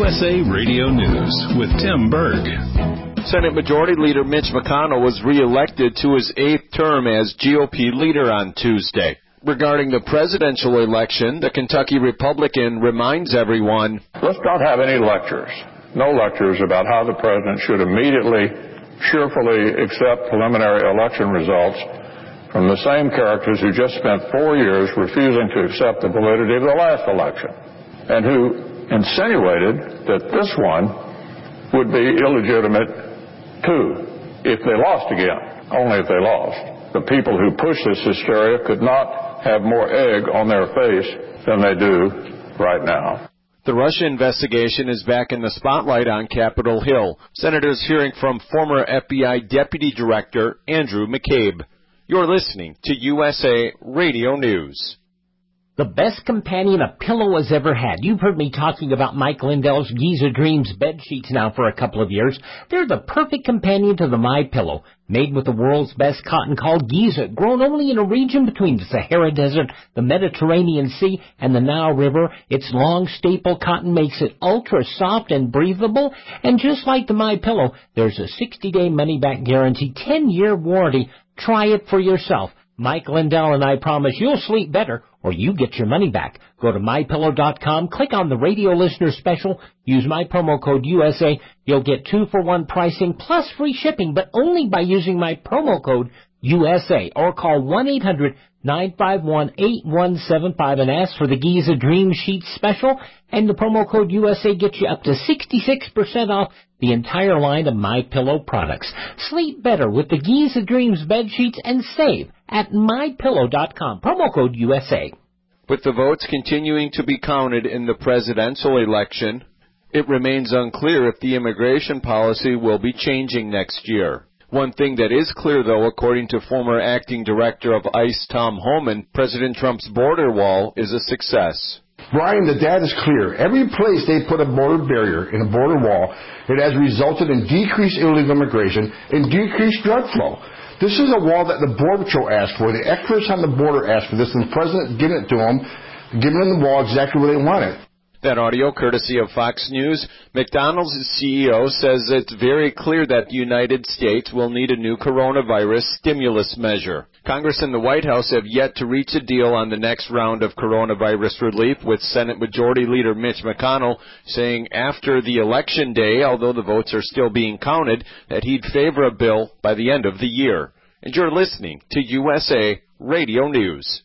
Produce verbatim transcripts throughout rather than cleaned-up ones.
S A Radio News with Tim Berg. Senate Majority Leader Mitch McConnell was reelected to his eighth term as G O P leader on Tuesday. Regarding the presidential election, the Kentucky Republican reminds everyone, let's not have any lectures, no lectures about how the president should immediately, cheerfully accept preliminary election results from the same characters who just spent four years refusing to accept the validity of the last election, and who insinuated that this one would be illegitimate too, if they lost again, only if they lost. The people who pushed this hysteria could not have more egg on their face than they do right now. The Russia investigation is back in the spotlight on Capitol Hill. Senators hearing from former F B I Deputy Director Andrew McCabe. You're listening to U S A Radio News. The best companion a pillow has ever had. You've heard me talking about Mike Lindell's Giza Dreams bed sheets now for a couple of years. They're the perfect companion to the MyPillow. Made with the world's best cotton called Giza, grown only in a region between the Sahara Desert, the Mediterranean Sea, and the Nile River. Its long staple cotton makes it ultra soft and breathable. And just like the MyPillow, there's a sixty-day money-back guarantee, ten-year warranty. Try it for yourself. Mike Lindell and I promise you'll sleep better or you get your money back. Go to my pillow dot com, click on the radio listener special, use my promo code U S A. You'll get two for one pricing plus free shipping, but only by using my promo code U S A, or call one eight hundred nine five one eight one seven five and ask for the Giza Dream Sheet special, and the promo code U S A gets you up to sixty-six percent off the entire line of MyPillow products. Sleep better with the Giza Dreams bed sheets and save at my pillow dot com. Promo code U S A. With the votes continuing to be counted in the presidential election, it remains unclear if the immigration policy will be changing next year. One thing that is clear, though, according to former acting director of ICE Tom Homan, President Trump's border wall is a success. Brian, the data is clear. Every place they put a border barrier and a border wall, it has resulted in decreased illegal immigration and decreased drug flow. This is a wall that the Border Patrol asked for. The experts on the border asked for this, and the president giving it to them, giving them the wall exactly where they want it. That audio courtesy of Fox News. McDonald's C E O says it's very clear that the United States will need a new coronavirus stimulus measure. Congress and the White House have yet to reach a deal on the next round of coronavirus relief, with Senate Majority Leader Mitch McConnell saying after the election day, although the votes are still being counted, that he'd favor a bill by the end of the year. And you're listening to U S A Radio News.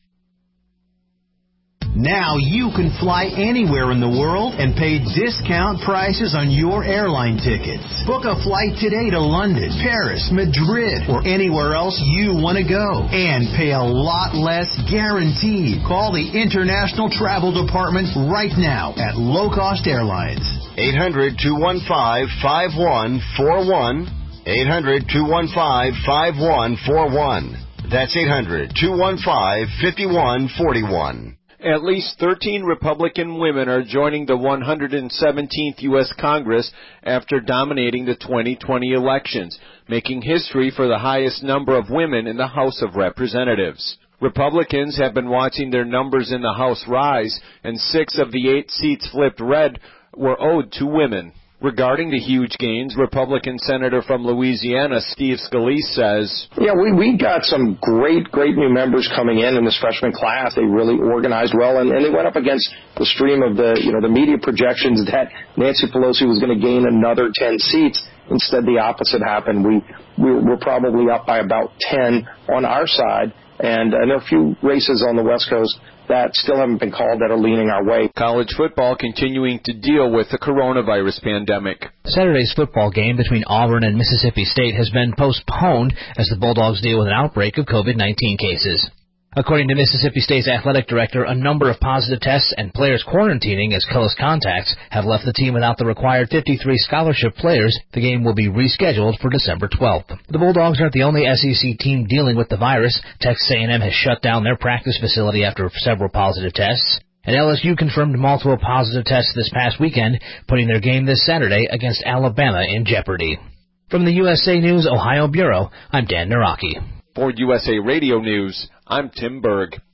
Now you can fly anywhere in the world and pay discount prices on your airline tickets. Book a flight today to London, Paris, Madrid, or anywhere else you want to go. And pay a lot less guaranteed. Call the International Travel Department right now at Low Cost Airlines. eight hundred, two one five, five one four one. eight hundred, two one five, five one four one. That's eight hundred, two one five, five one four one. At least thirteen Republican women are joining the one hundred seventeenth U S Congress after dominating the twenty twenty elections, making history for the highest number of women in the House of Representatives. Republicans have been watching their numbers in the House rise, and six of the eight seats flipped red were owed to women. Regarding the huge gains, Republican Senator from Louisiana, Steve Scalise, says, Yeah, we, we got some great, great new members coming in in this freshman class. They really organized well, and, and they went up against the stream of the, you know, the media projections that Nancy Pelosi was going to gain another ten seats. Instead, the opposite happened. We, we we're probably up by about ten on our side, and, and there are a few races on the West Coast that still haven't been called that are leaning our way. College football continuing to deal with the coronavirus pandemic. Saturday's football game between Auburn and Mississippi State has been postponed as the Bulldogs deal with an outbreak of COVID nineteen cases. According to Mississippi State's athletic director, a number of positive tests and players quarantining as close contacts have left the team without the required fifty-three scholarship players. The game will be rescheduled for December twelfth. The Bulldogs aren't the only S E C team dealing with the virus. Texas A and M has shut down their practice facility after several positive tests. And L S U confirmed multiple positive tests this past weekend, putting their game this Saturday against Alabama in jeopardy. From the U S A News Ohio Bureau, I'm Dan Naraki. For U S A Radio News, I'm Tim Berg.